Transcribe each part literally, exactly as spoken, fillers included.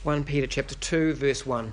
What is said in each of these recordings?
First Peter chapter two, verse one.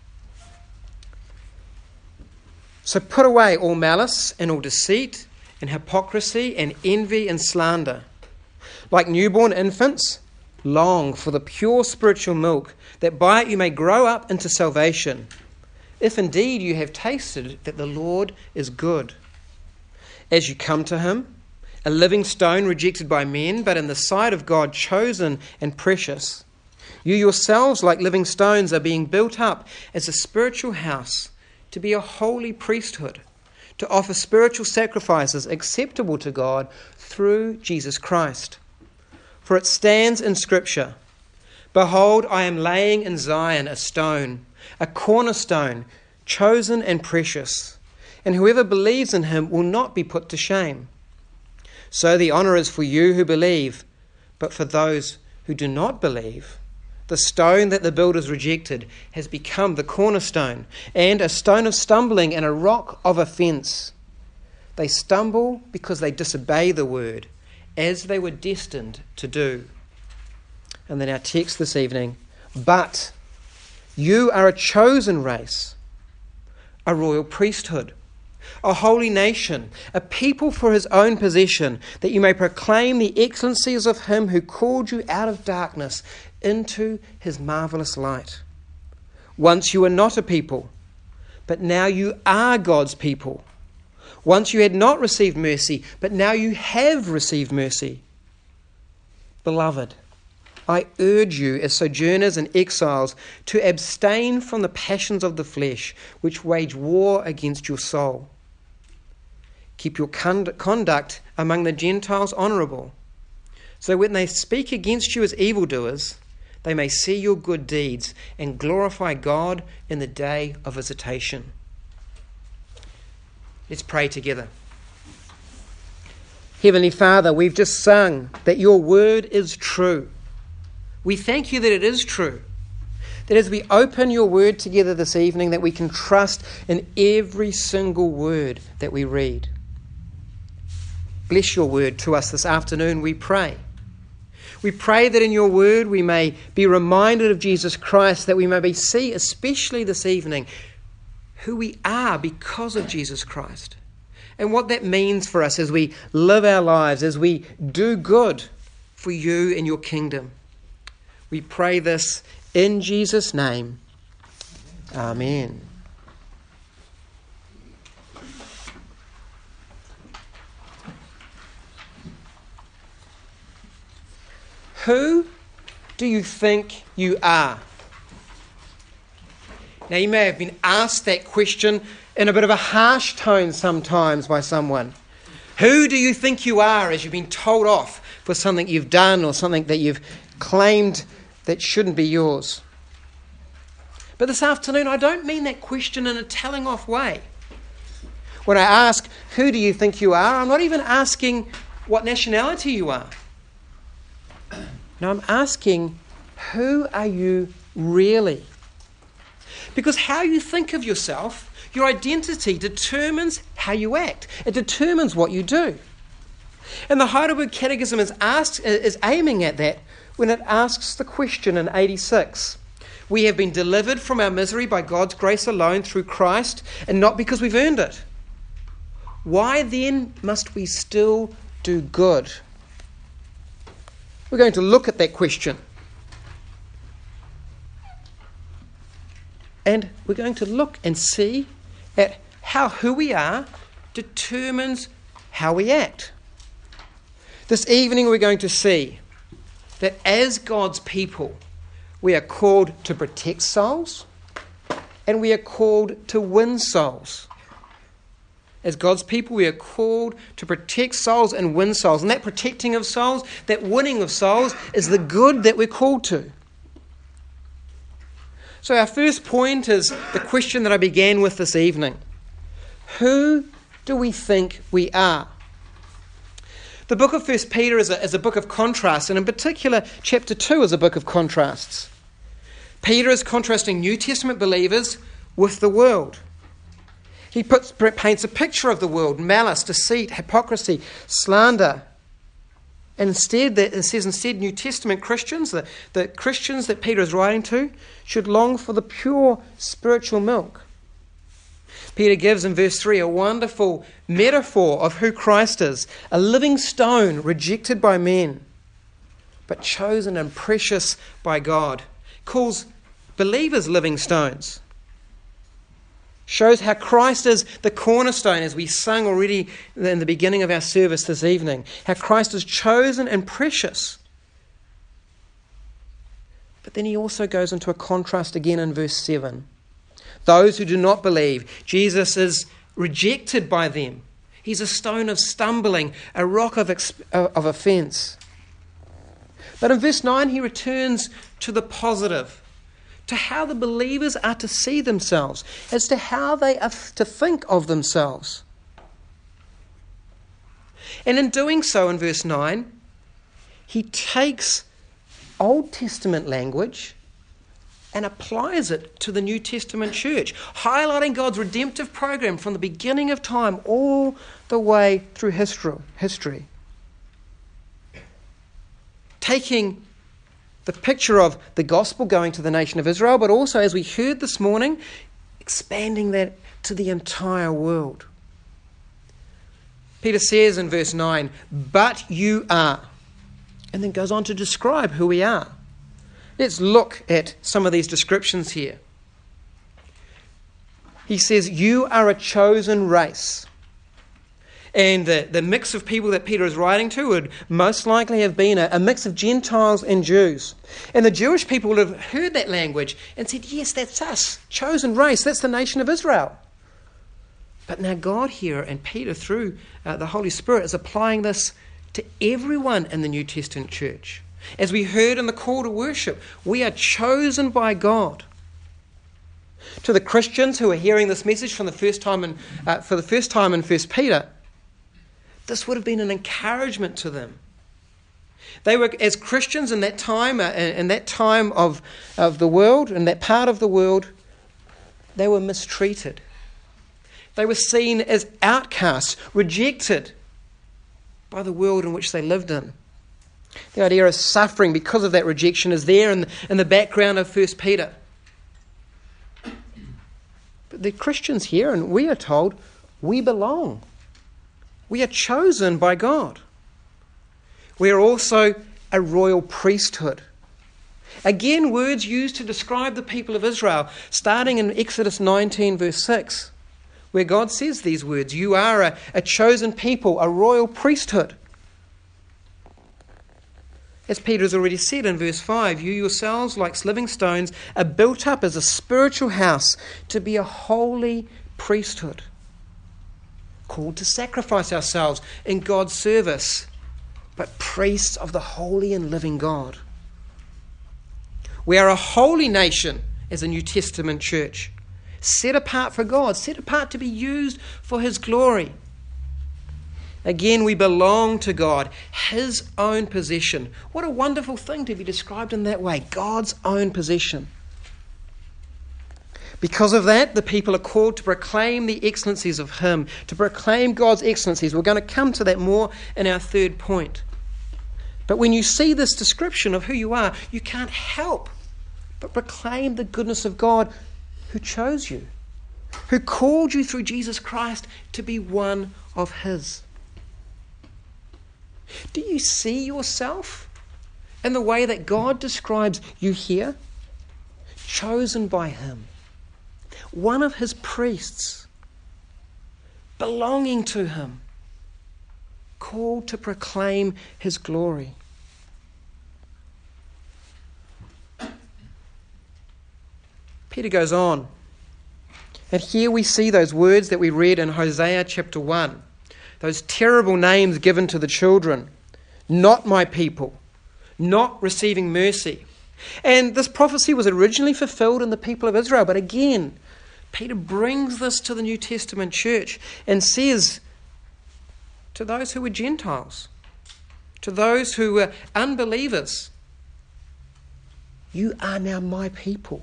So put away all malice and all deceit and hypocrisy and envy and slander. Like newborn infants, long for the pure spiritual milk, that by it you may grow up into salvation, if indeed you have tasted that the Lord is good. As you come to him, a living stone rejected by men, but in the sight of God chosen and precious, you yourselves, like living stones, are being built up as a spiritual house, to be a holy priesthood, to offer spiritual sacrifices acceptable to God through Jesus Christ. For it stands in Scripture, "Behold, I am laying in Zion a stone, a cornerstone, chosen and precious, and whoever believes in him will not be put to shame." So the honour is for you who believe, but for those who do not believe, the stone that the builders rejected has become the cornerstone, and a stone of stumbling and a rock of offence. They stumble because they disobey the word, as they were destined to do. And then our text this evening, but you are a chosen race, a royal priesthood, a holy nation, a people for his own possession, that you may proclaim the excellencies of him who called you out of darkness into his marvellous light. Once you were not a people, but now you are God's people. Once you had not received mercy, but now you have received mercy. Beloved, I urge you as sojourners and exiles to abstain from the passions of the flesh, which wage war against your soul. Keep your conduct among the Gentiles honourable, so when they speak against you as evildoers, they may see your good deeds and glorify God in the day of visitation. Let's pray together. Heavenly Father, we've just sung that your word is true. We thank you that it is true. That as we open your word together this evening, that we can trust in every single word that we read. Bless your word to us this afternoon, we pray. We pray that in your word we may be reminded of Jesus Christ, that we may see, especially this evening, who we are because of Jesus Christ, and what that means for us as we live our lives, as we do good for you and your kingdom. We pray this in Jesus' name. Amen. Who do you think you are? Now, you may have been asked that question in a bit of a harsh tone sometimes by someone. Who do you think you are, as you've been told off for something you've done or something that you've claimed that shouldn't be yours? But this afternoon, I don't mean that question in a telling off way. When I ask, who do you think you are, I'm not even asking what nationality you are. No, I'm asking, who are you really? Because how you think of yourself, your identity, determines how you act. It determines what you do. And the Heidelberg Catechism is, asked, is aiming at that when it asks the question in eighty-six. We have been delivered from our misery by God's grace alone through Christ, and not because we've earned it. Why then must we still do good? We're going to look at that question. And we're going to look and see at how who we are determines how we act. This evening we're going to see that as God's people, we are called to protect souls and we are called to win souls. As God's people, we are called to protect souls and win souls. And that protecting of souls, that winning of souls, is the good that we're called to. So our first point is the question that I began with this evening. Who do we think we are? The book of First Peter is a, is a book of contrasts, and in particular, chapter two is a book of contrasts. Peter is contrasting New Testament believers with the world. He puts, paints a picture of the world: malice, deceit, hypocrisy, slander. And instead, that it says instead New Testament Christians, the, the Christians that Peter is writing to, should long for the pure spiritual milk. Peter gives in verse three a wonderful metaphor of who Christ is, a living stone rejected by men, but chosen and precious by God. Calls believers living stones. Shows how Christ is the cornerstone, as we sung already in the beginning of our service this evening. How Christ is chosen and precious. But then he also goes into a contrast again in verse seven. Those who do not believe, Jesus is rejected by them. He's a stone of stumbling, a rock of, exp- of offence. But in verse nine, he returns to the positive, to how the believers are to see themselves, as to how they are to think of themselves. And in doing so, in verse nine, he takes Old Testament language and applies it to the New Testament church, highlighting God's redemptive program from the beginning of time all the way through history. Taking the picture of the gospel going to the nation of Israel, but also, as we heard this morning, expanding that to the entire world. Peter says in verse nine, "But you are," and then goes on to describe who we are. Let's look at some of these descriptions here. He says, "You are a chosen race." And the, the mix of people that Peter is writing to would most likely have been a, a mix of Gentiles and Jews. And the Jewish people would have heard that language and said, yes, that's us, chosen race, that's the nation of Israel. But now God here, and Peter through uh, the Holy Spirit, is applying this to everyone in the New Testament church. As we heard in the call to worship, we are chosen by God. To the Christians who are hearing this message from the first time in, uh, for the first time in First Peter, this would have been an encouragement to them. They were, as Christians in that time, uh, in that time of, of the world, in that part of the world, they were mistreated. They were seen as outcasts, rejected by the world in which they lived in. The idea of suffering because of that rejection is there in the, in the background of First Peter. But the Christians here, and we are told, we belong. We are chosen by God. We are also a royal priesthood. Again, words used to describe the people of Israel, starting in Exodus nineteen, verse six, where God says these words, "You are a, a chosen people, a royal priesthood." As Peter has already said in verse five, "You yourselves, like living stones, are built up as a spiritual house to be a holy priesthood." Called to sacrifice ourselves in God's service, but priests of the holy and living God. We are a holy nation as a New Testament church, set apart for God, set apart to be used for His glory. Again, we belong to God, His own possession. What a wonderful thing to be described in that way, God's own possession. Because of that, the people are called to proclaim the excellencies of Him, to proclaim God's excellencies. We're going to come to that more in our third point. But when you see this description of who you are, you can't help but proclaim the goodness of God who chose you, who called you through Jesus Christ to be one of His. Do you see yourself in the way that God describes you here? Chosen by Him. One of His priests, belonging to Him, called to proclaim His glory. Peter goes on, and here we see those words that we read in Hosea chapter one, those terrible names given to the children, not my people, not receiving mercy. And this prophecy was originally fulfilled in the people of Israel, but again, Peter brings this to the New Testament church and says to those who were Gentiles, to those who were unbelievers, you are now my people.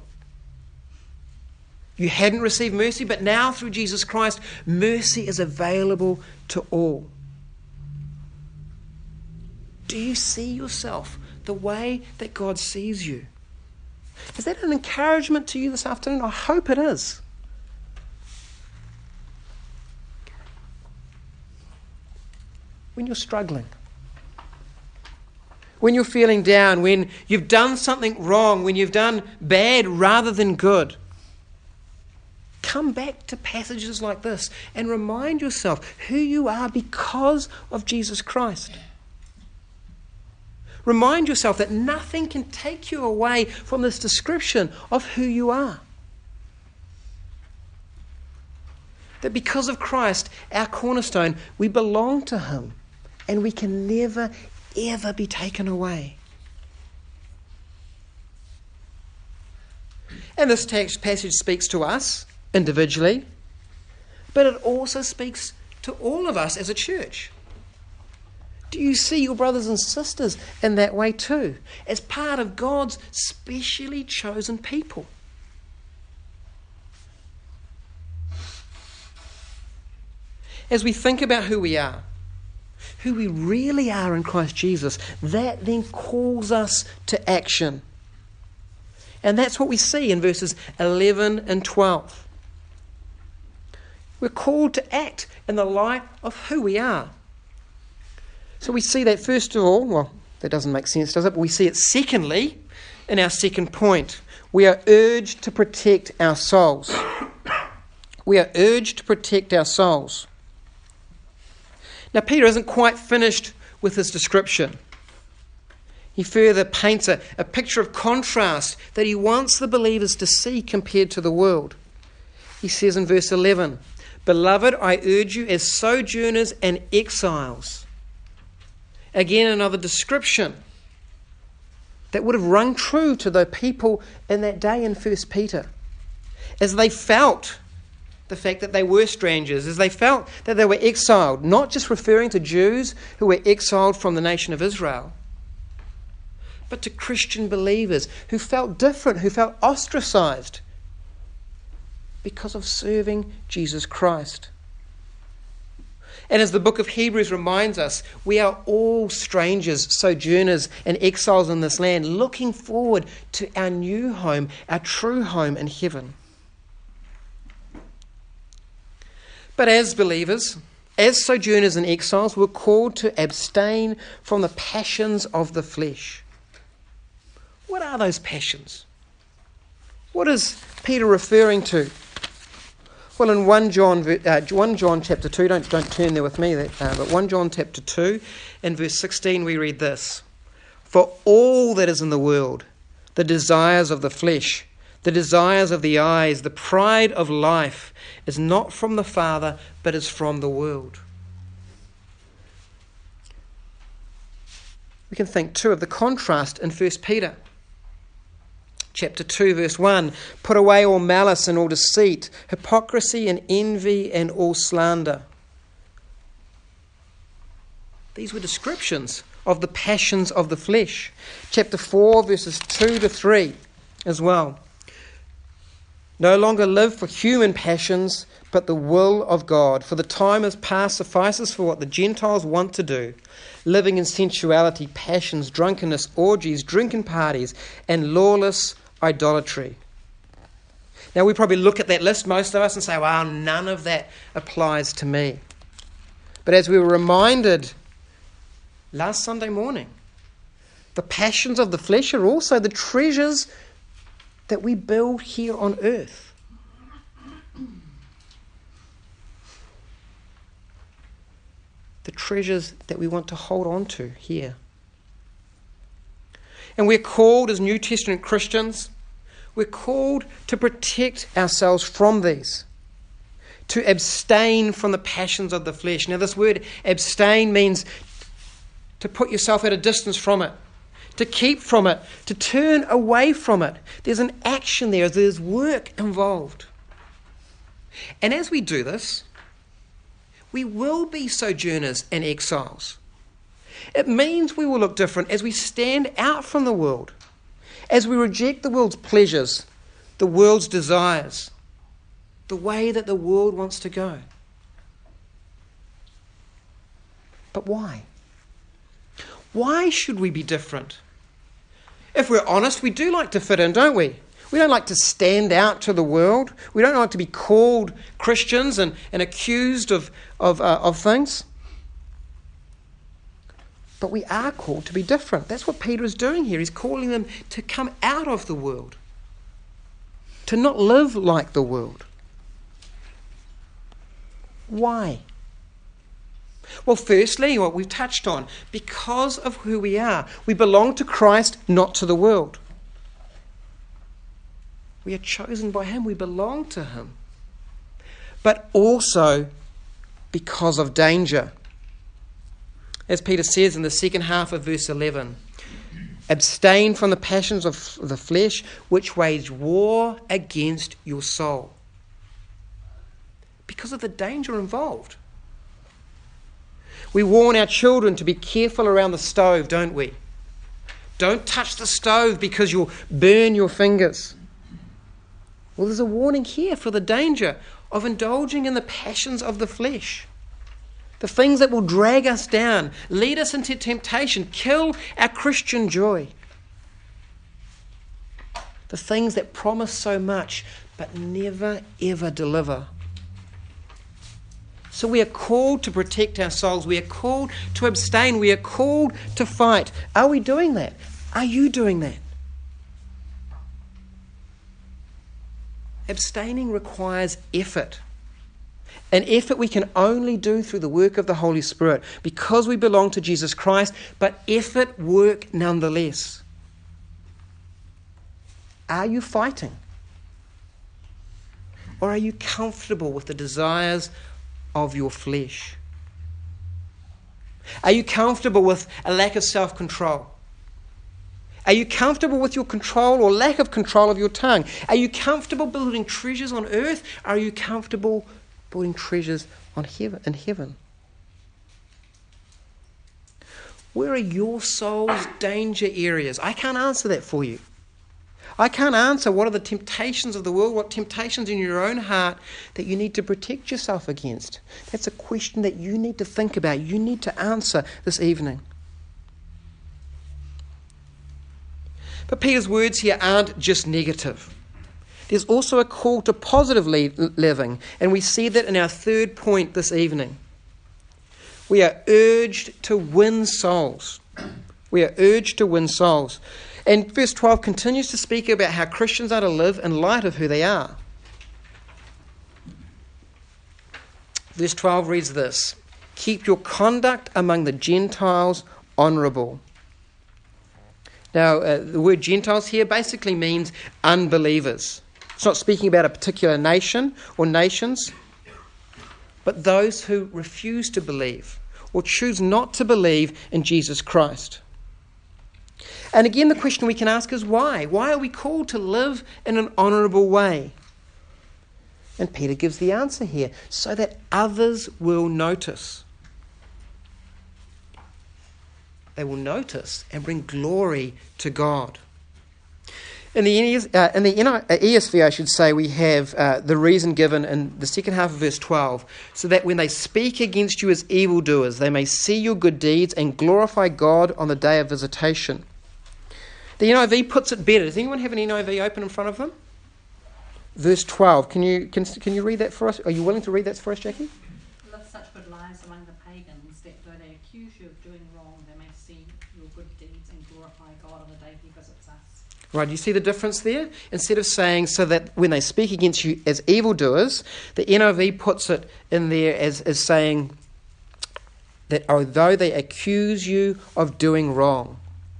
You hadn't received mercy, but now through Jesus Christ, mercy is available to all. Do you see yourself the way that God sees you? Is that an encouragement to you this afternoon? I hope it is. When you're struggling, when you're feeling down, when you've done something wrong, when you've done bad rather than good, come back to passages like this and remind yourself who you are because of Jesus Christ. Remind yourself that nothing can take you away from this description of who you are. That because of Christ, our cornerstone, we belong to Him and we can never, ever be taken away. And this text passage speaks to us individually, but it also speaks to all of us as a church. Do you see your brothers and sisters in that way too, as part of God's specially chosen people? As we think about who we are, who we really are in Christ Jesus, that then calls us to action. And that's what we see in verses eleven and twelve. We're called to act in the light of who we are. So we see that first of all, well, that doesn't make sense, does it? But we see it secondly in our second point. We are urged to protect our souls. We are urged to protect our souls. Now, Peter isn't quite finished with his description. He further paints a, a picture of contrast that he wants the believers to see compared to the world. He says in verse eleven, "Beloved, I urge you as sojourners and exiles." Again, another description that would have rung true to the people in that day in First Peter. As they felt the fact that they were strangers, as they felt that they were exiled, not just referring to Jews who were exiled from the nation of Israel, but to Christian believers who felt different, who felt ostracized because of serving Jesus Christ. And as the book of Hebrews reminds us, we are all strangers, sojourners and exiles in this land, looking forward to our new home, our true home in heaven. But as believers, as sojourners and exiles, we're called to abstain from the passions of the flesh. What are those passions? What is Peter referring to? Well, in First John, uh, First John chapter two, don't, don't turn there with me, uh, but First John chapter two, in verse sixteen we read this: "For all that is in the world, the desires of the flesh, the desires of the eyes, the pride of life, is not from the Father, but is from the world." We can think too of the contrast in First Peter. Chapter two, verse one, "Put away all malice and all deceit, hypocrisy and envy and all slander." These were descriptions of the passions of the flesh. Chapter four, verses two to three as well. "No longer live for human passions, but the will of God. For the time has passed suffices for what the Gentiles want to do, living in sensuality, passions, drunkenness, orgies, drinking parties, and lawless idolatry." Now we probably look at that list, most of us, and say, "Wow, none of that applies to me." But as we were reminded last Sunday morning, the passions of the flesh are also the treasures that we build here on earth. The treasures that we want to hold on to here. And we're called as New Testament Christians, we're called to protect ourselves from these, to abstain from the passions of the flesh. Now this word abstain means to put yourself at a distance from it, to keep from it, to turn away from it. There's an action there, there's work involved. And as we do this, we will be sojourners and exiles. It means we will look different as we stand out from the world, as we reject the world's pleasures, the world's desires, the way that the world wants to go. But why? Why should we be different? If we're honest, we do like to fit in, don't we? We don't like to stand out to the world. We don't like to be called Christians and, and accused of, of, uh, of things. But we are called to be different. That's what Peter is doing here. He's calling them to come out of the world, to not live like the world. Why? Well, firstly, what we've touched on, because of who we are. We belong to Christ, not to the world. We are chosen by him. We belong to him. But also because of danger. As Peter says in the second half of verse eleven, abstain from the passions of the flesh, which wage war against your soul. Because of the danger involved. We warn our children to be careful around the stove, don't we? Don't touch the stove because you'll burn your fingers. Well, there's a warning here for the danger of indulging in the passions of the flesh. The things that will drag us down, lead us into temptation, kill our Christian joy. The things that promise so much but never ever deliver. So we are called to protect our souls. We are called to abstain. We are called to fight. Are we doing that? Are you doing that? Abstaining requires effort. An effort we can only do through the work of the Holy Spirit because we belong to Jesus Christ, but effort work nonetheless. Are you fighting? Or are you comfortable with the desires of your flesh? Are you comfortable with a lack of self-control? Are you comfortable with your control or lack of control of your tongue? Are you comfortable building treasures on earth? Are you comfortable building treasures on heaven, in heaven? Where are your soul's danger areas? I can't answer that for you. I can't answer what are the temptations of the world, what temptations in your own heart that you need to protect yourself against. That's a question that you need to think about. You need to answer this evening. But Peter's words here aren't just negative. There's also a call to positive living, and we see that in our third point this evening. We are urged to win souls. We are urged to win souls. And verse twelve continues to speak about how Christians are to live in light of who they are. Verse twelve reads this: keep your conduct among the Gentiles honourable. Now, uh, the word Gentiles here basically means unbelievers. It's not speaking about a particular nation or nations, but those who refuse to believe or choose not to believe in Jesus Christ. And again, the question we can ask is why? Why are we called to live in an honourable way? And Peter gives the answer here: so that others will notice. They will notice and bring glory to God. In the, uh, in the E S V, I should say, we have uh, the reason given in the second half of verse twelve, so that when they speak against you as evildoers, they may see your good deeds and glorify God on the day of visitation. The N I V puts it better. Does anyone have an N I V open in front of them? Verse twelve. Can you can, can you read that for us? Are you willing to read that for us, Jackie? Live such good lives among the pagans that though they accuse you of doing wrong, they may see your good deeds and glorify God on the day he visits us. Right, you see the difference there? Instead of saying so that when they speak against you as evildoers, the N I V puts it in there as, as saying that although they accuse you of doing wrong.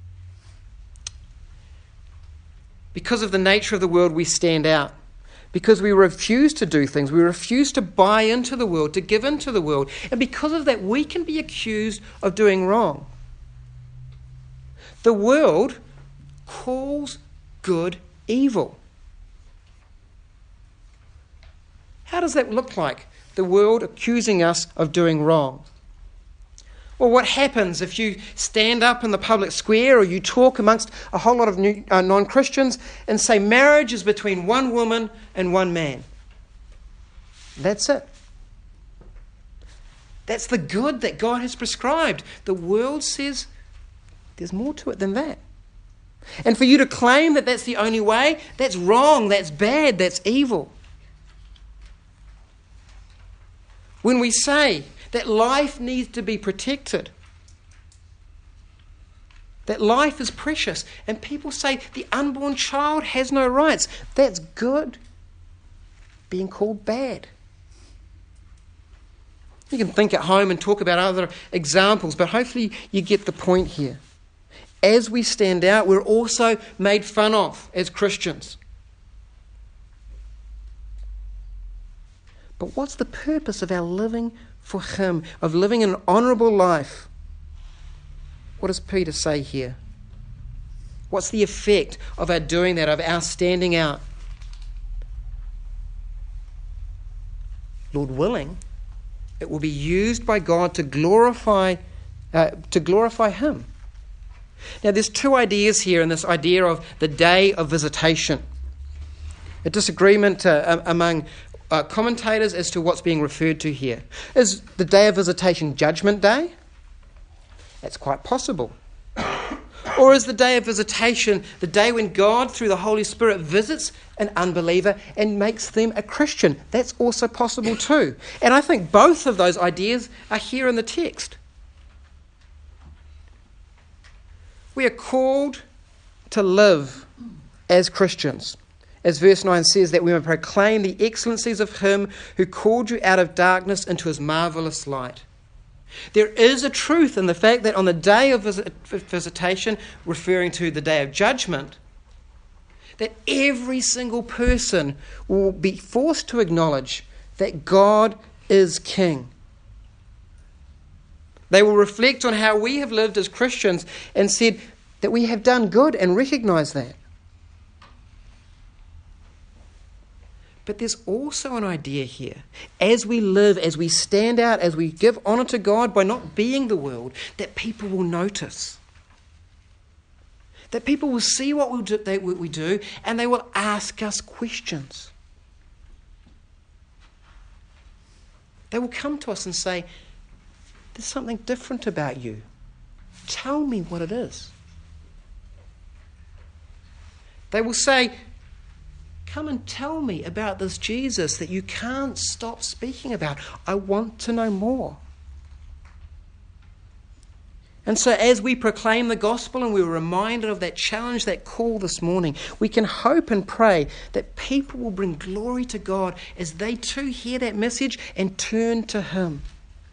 Because of the nature of the world, we stand out. Because we refuse to do things, we refuse to buy into the world, to give into the world. And because of that, we can be accused of doing wrong. The world calls good evil. How does that look like? The world accusing us of doing wrong. Well, what happens if you stand up in the public square or you talk amongst a whole lot of new, uh, non-Christians and say marriage is between one woman and one man? That's it. That's the good that God has prescribed. The world says There's more to it than that. And for you to claim that that's the only way, that's wrong, that's bad, that's evil. When we say that life needs to be protected, that life is precious, and people say the unborn child has no rights, that's good being called bad. You can think at home and talk about other examples, but hopefully you get the point here. As we stand out, we're also made fun of as Christians. But what's the purpose of our living for Him, of living an honourable life? What does Peter say here? What's the effect of our doing that, of our standing out? Lord willing, it will be used by God to glorify, uh, to glorify Him. Now, there's two ideas here in this idea of the day of visitation. A disagreement uh, among uh, commentators as to what's being referred to here. Is the day of visitation Judgment Day? That's quite possible. Or is the day of visitation the day when God, through the Holy Spirit, visits an unbeliever and makes them a Christian? That's also possible too. And I think both of those ideas are here in the text. We are called to live as Christians. As verse nine says, that we may proclaim the excellencies of Him who called you out of darkness into His marvellous light. There is a truth in the fact that on the day of visit, visitation, referring to the day of judgment, that every single person will be forced to acknowledge that God is King. They will reflect on how we have lived as Christians and said that we have done good and recognise that. But there's also an idea here, as we live, as we stand out, as we give honour to God by not being the world, that people will notice. That people will see what we do, they, what we do and they will ask us questions. They will come to us and say, there's something different about you. Tell me what it is. They will say, come and tell me about this Jesus that you can't stop speaking about. I want to know more. And so as we proclaim the gospel and we're reminded of that challenge, that call this morning, we can hope and pray that people will bring glory to God as they too hear that message and turn to Him.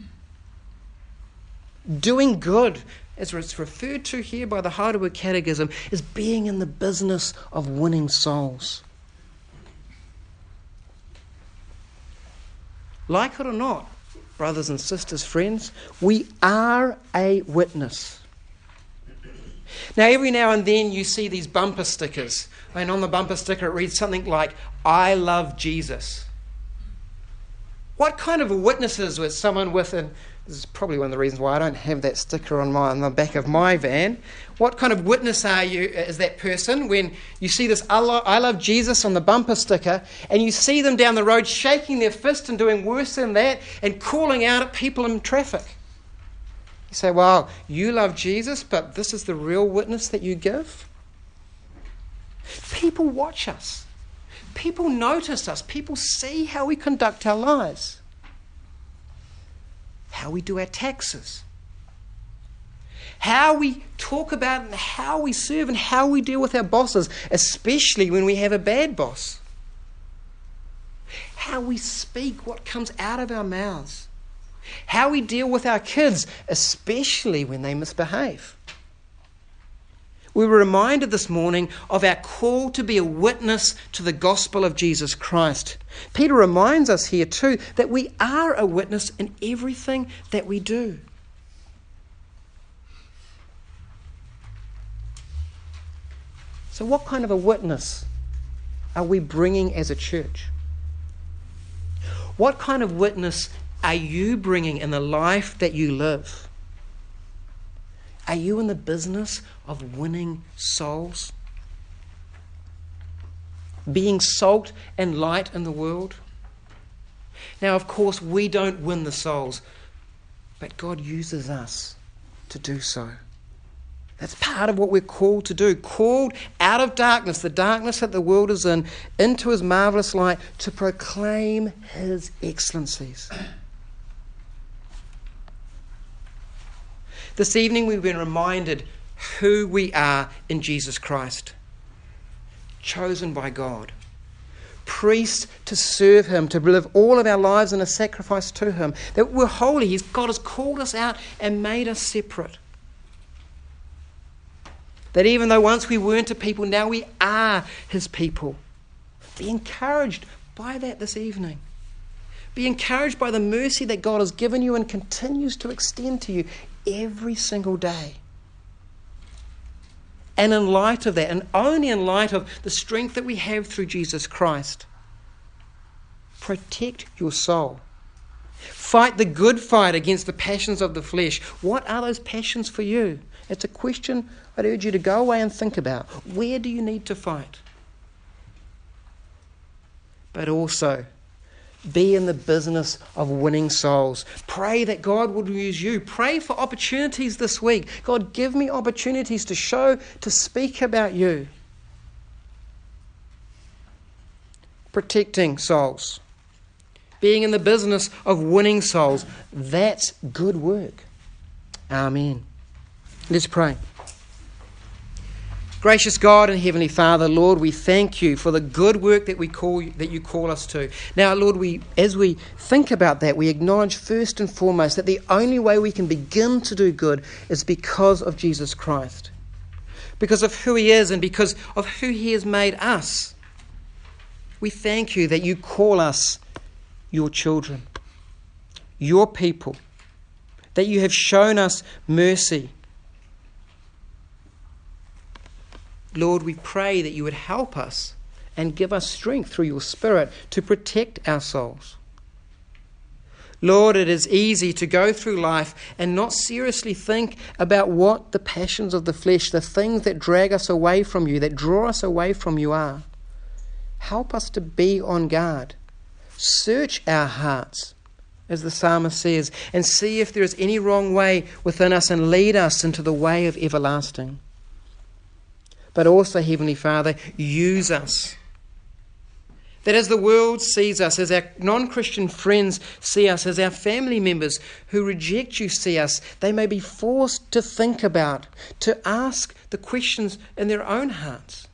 Doing good, as it's referred to here by the Heidelberg Catechism, is being in the business of winning souls. Like it or not, brothers and sisters, friends, we are a witness. Now, every now and then you see these bumper stickers, and on the bumper sticker it reads something like, I love Jesus. What kind of a witness is with someone with an This is probably one of the reasons why I don't have that sticker on my on the back of my van. What kind of witness are you as that person when you see this I love, I love Jesus on the bumper sticker and you see them down the road shaking their fist and doing worse than that and calling out at people in traffic? You say, well, you love Jesus, but this is the real witness that you give? People watch us. People notice us. People see how we conduct our lives. How we do our taxes, how we talk about and how we serve and how we deal with our bosses, especially when we have a bad boss, how we speak, what comes out of our mouths, how we deal with our kids, especially when they misbehave. We were reminded this morning of our call to be a witness to the gospel of Jesus Christ. Peter reminds us here too that we are a witness in everything that we do. So what kind of a witness are we bringing as a church? What kind of witness are you bringing in the life that you live? Are you in the business of winning souls? Being salt and light in the world? Now, of course, we don't win the souls, but God uses us to do so. That's part of what we're called to do. Called out of darkness, the darkness that the world is in, into his marvellous light to proclaim his excellencies. This evening we've been reminded who we are in Jesus Christ. Chosen by God. Priests to serve him, to live all of our lives in a sacrifice to him. That we're holy. He's, God has called us out and made us separate. That even though once we weren't a people, now we are his people. Be encouraged by that this evening. Be encouraged by the mercy that God has given you and continues to extend to you every single day. And in light of that, and only in light of the strength that we have through Jesus Christ, protect your soul. Fight the good fight against the passions of the flesh. What are those passions for you? It's a question I'd urge you to go away and think about. Where do you need to fight? But also, be in the business of winning souls. Pray that God would use you. Pray for opportunities this week. God, give me opportunities to show, to speak about you. Protecting souls. Being in the business of winning souls. That's good work. Amen. Let's pray. Gracious God and Heavenly Father, Lord, we thank you for the good work that we call that you call us to. Now, Lord, we as we think about that, we acknowledge first and foremost that the only way we can begin to do good is because of Jesus Christ. Because of who he is and because of who he has made us. We thank you that you call us your children, your people, that you have shown us mercy. Lord, we pray that you would help us and give us strength through your Spirit to protect our souls. Lord, it is easy to go through life and not seriously think about what the passions of the flesh, the things that drag us away from you, that draw us away from you are. Help us to be on guard. Search our hearts, as the psalmist says, and see if there is any wrong way within us and lead us into the way of everlasting. But also, Heavenly Father, use us. That as the world sees us, as our non-Christian friends see us, as our family members who reject you see us, they may be forced to think about, to ask the questions in their own hearts,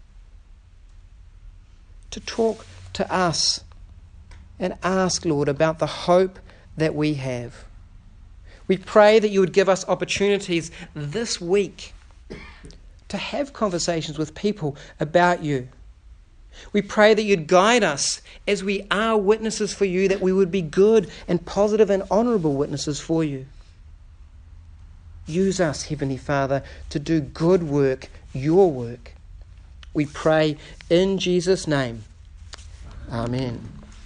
to talk to us and ask, Lord, about the hope that we have. We pray that you would give us opportunities this week to have conversations with people about you. We pray that you'd guide us as we are witnesses for you, that we would be good and positive and honourable witnesses for you. Use us, Heavenly Father, to do good work, your work. We pray in Jesus' name. Amen.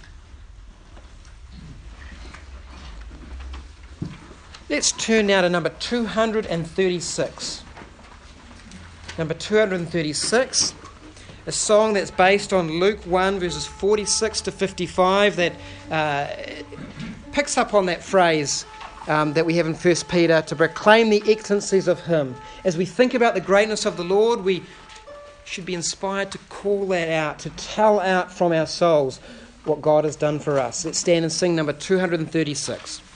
Let's turn now to number two hundred thirty-six. Number two hundred thirty-six, a song that's based on Luke one, verses forty-six to fifty-five, that uh, picks up on that phrase um, that we have in First Peter, to proclaim the excellencies of him. As we think about the greatness of the Lord, we should be inspired to call that out, to tell out from our souls what God has done for us. Let's stand and sing number two hundred thirty-six.